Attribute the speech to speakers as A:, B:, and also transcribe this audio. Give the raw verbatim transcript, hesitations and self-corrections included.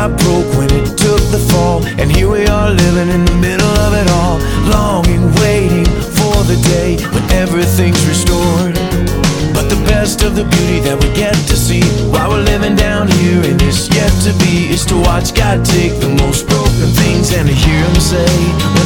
A: got broke when it took the fall, and here we are living in the middle of it all, longing, waiting for the day when everything's restored. But the best of the beauty that we get to see while we're living down here in this yet to be is to watch God take the most broken things and to hear Him say,